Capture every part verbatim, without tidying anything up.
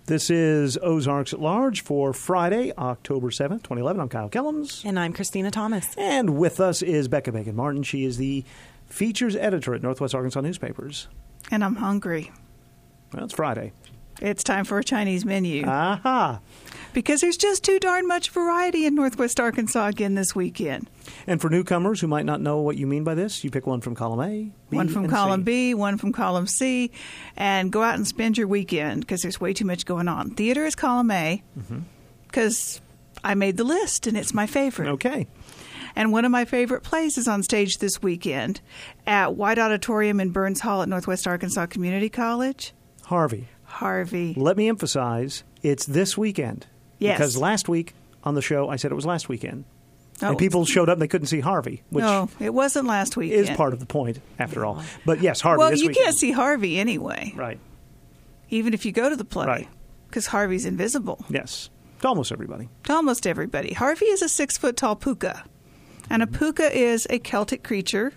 This is Ozarks at Large for Friday, October seventh, twenty eleven. I'm Kyle Kellums. And I'm Christina Thomas. And with us is Becca Bacon-Martin. She is the features editor at Northwest Arkansas Newspapers. And I'm hungry. Well, it's Friday. It's time for a Chinese menu. Aha! Because there's just too darn much variety in Northwest Arkansas again this weekend. And for newcomers who might not know what you mean by this, you pick one from column A, B, one from and column C. B, one from column C, and go out and spend your weekend because there's way too much going on. Theater is column A because mm-hmm. I made the list and it's my favorite. Okay. And one of my favorite plays is on stage this weekend at White Auditorium in Burns Hall at Northwest Arkansas Community College. Harvey. Harvey. Let me emphasize, it's this weekend. Yes. Because last week on the show, I said it was last weekend. Oh. And people showed up and they couldn't see Harvey, which no, it wasn't last weekend. is part of the point, after all. But yes, Harvey well, this you weekend. can't see Harvey anyway. Right. Even if you go to the play. Right. Because Harvey's invisible. Yes. To almost everybody. To almost everybody. Harvey is a six-foot-tall puka. And a puka is a Celtic creature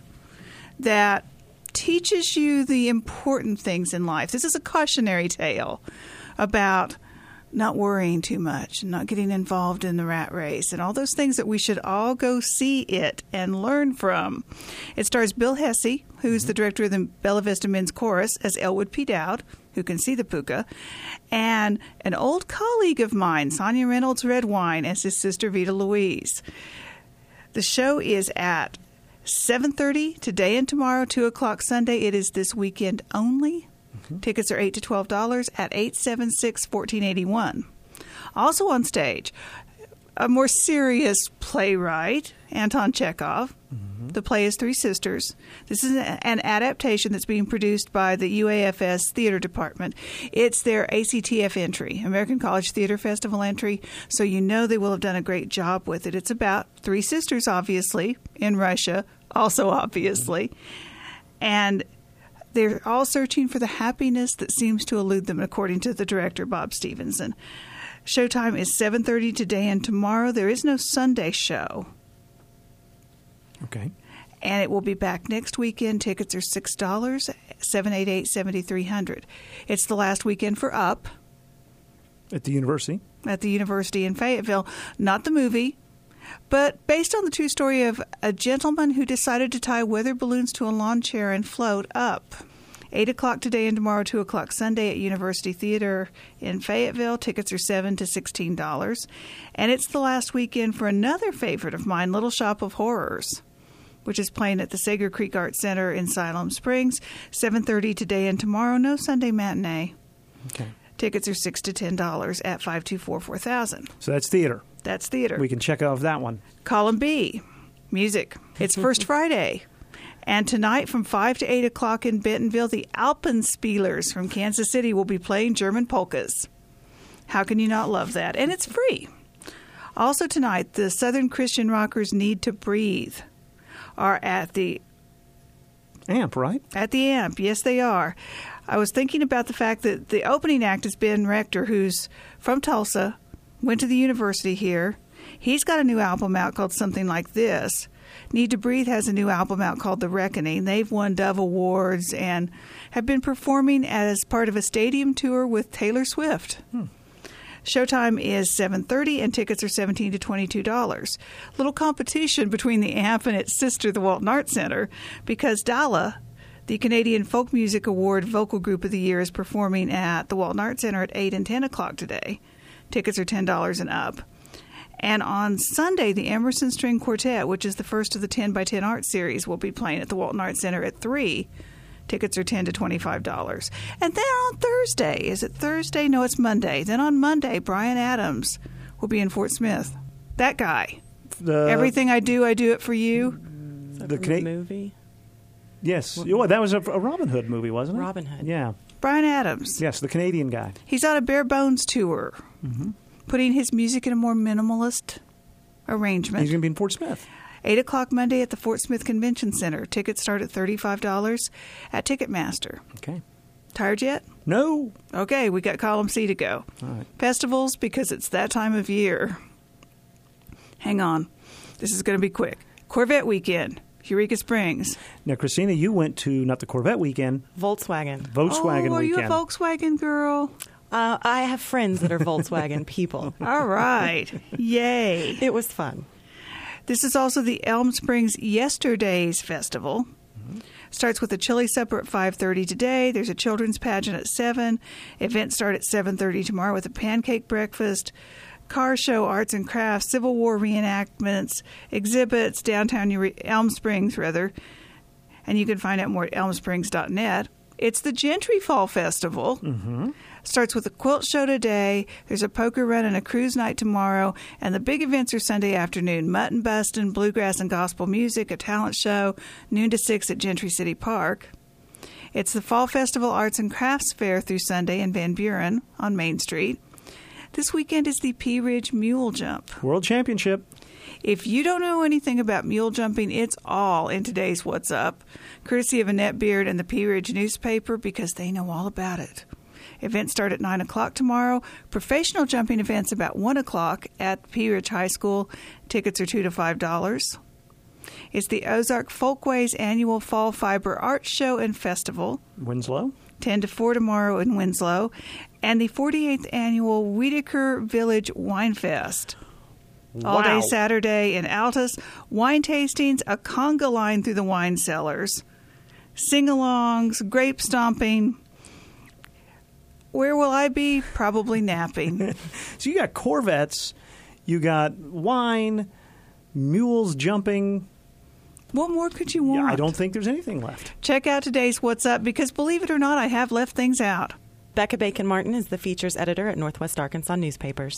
that teaches you the important things in life. This is a cautionary tale about not worrying too much and not getting involved in the rat race and all those things that we should all go see it and learn from. It stars Bill Hesse, who's mm-hmm. the director of the Bella Vista Men's Chorus, as Elwood P. Dowd, who can see the puka, and an old colleague of mine, Sonia Reynolds Redwine, as his sister Vita Louise. The show is at seven thirty today and tomorrow, two o'clock Sunday. It is this weekend only. Mm-hmm. Tickets are eight to twelve dollars at eight seven six, one four eight one. Also on stage, a more serious playwright, Anton Chekhov. Mm-hmm. The play is Three Sisters. This is an adaptation that's being produced by the U A F S Theater Department. It's their A C T F entry, American College Theater Festival entry, so you know they will have done a great job with it. It's about three sisters, obviously, in Russia, also obviously, mm-hmm. and they're all searching for the happiness that seems to elude them, according to the director, Bob Stevenson. Showtime is seven thirty today and tomorrow. There is no Sunday show. Okay. And it will be back next weekend. Tickets are six dollars, seven eight eight, seven three zero zero. It's the last weekend for Up. At the university? At the university in Fayetteville. Not the movie, but based on the true story of a gentleman who decided to tie weather balloons to a lawn chair and float up. eight o'clock today and tomorrow, two o'clock Sunday at University Theater in Fayetteville. Tickets are seven to sixteen dollars. And it's the last weekend for another favorite of mine, Little Shop of Horrors, which is playing at the Sager Creek Art Center in Siloam Springs, seven thirty today and tomorrow. No Sunday matinee. Okay. Tickets are six to ten dollars at five two four, four thousand. So that's theater. That's theater. We can check off that one. Column B, music. It's First Friday. And tonight from five to eight o'clock in Bentonville, the Alpenspielers from Kansas City will be playing German polkas. How can you not love that? And it's free. Also tonight, the Southern Christian rockers Need to Breathe are at the Amp, right? At the Amp, yes, they are. I was thinking about the fact that the opening act is Ben Rector, who's from Tulsa, went to the university here. He's got a new album out called Something Like This. Need to Breathe has a new album out called The Reckoning. They've won Dove Awards and have been performing as part of a stadium tour with Taylor Swift. Hmm. Showtime is seven thirty, and tickets are seventeen to twenty-two dollars. Little competition between the Amp and its sister, the Walton Arts Center, because Dala, the Canadian Folk Music Award Vocal Group of the Year, is performing at the Walton Arts Center at eight and ten o'clock today. Tickets are ten dollars and up. And on Sunday, the Emerson String Quartet, which is the first of the ten by ten art series, will be playing at the Walton Arts Center at three. Tickets are ten to twenty-five dollars. And then on Thursday, is it Thursday? No, it's Monday. Then on Monday, Brian Adams will be in Fort Smith. That guy. The, Everything I Do, I Do It For You. Is that the from Cana- the movie? Yes. Well, that was a, a Robin Hood movie, wasn't it? Robin Hood. Yeah. Brian Adams. Yes, the Canadian guy. He's on a Bare Bones tour, mm-hmm. putting his music in a more minimalist arrangement. He's going to be in Fort Smith. eight o'clock Monday at the Fort Smith Convention Center. Tickets start at thirty-five dollars at Ticketmaster. Okay. Tired yet? No. Okay, we got column C to go. All right. Festivals, because it's that time of year. Hang on. This is going to be quick. Corvette Weekend, Eureka Springs. Now, Christina, you went to not the Corvette Weekend. Volkswagen. Volkswagen oh, are Weekend. you a Volkswagen girl? Uh, I have friends that are Volkswagen people. All right. Yay. It was fun. This is also the Elm Springs Yesterdays Festival. Mm-hmm. Starts with a chili supper at five thirty today. There's a children's pageant at seven. Events start at seven thirty tomorrow with a pancake breakfast, car show, arts and crafts, Civil War reenactments, exhibits, downtown Elm Springs, rather. And you can find out more at elm springs dot net. It's the Gentry Fall Festival. Mm-hmm. Starts with a quilt show today. There's a poker run and a cruise night tomorrow. And the big events are Sunday afternoon. Mutton bustin', bluegrass and gospel music, a talent show, noon to six at Gentry City Park. It's the Fall Festival Arts and Crafts Fair through Sunday in Van Buren on Main Street. This weekend is the Pea Ridge Mule Jump. World Championship. If you don't know anything about mule jumping, it's all in today's What's Up, courtesy of Annette Beard and the Pea Ridge newspaper, because they know all about it. Events start at nine o'clock tomorrow. Professional jumping events about one o'clock at Pea Ridge High School. Tickets are two to five dollars. It's the Ozark Folkways annual Fall Fiber Art Show and Festival. Winslow. ten to four tomorrow in Winslow. And the forty-eighth annual Whitaker Village Wine Fest. All Wow. day Saturday in Altus. Wine tastings, a conga line through the wine cellars. Sing-alongs, grape stomping. Where will I be? Probably napping. So you got Corvettes, you got wine, mules jumping. What more could you want? Yeah, I don't think there's anything left. Check out today's What's Up, because believe it or not, I have left things out. Becca Bacon Martin is the features editor at Northwest Arkansas Newspapers.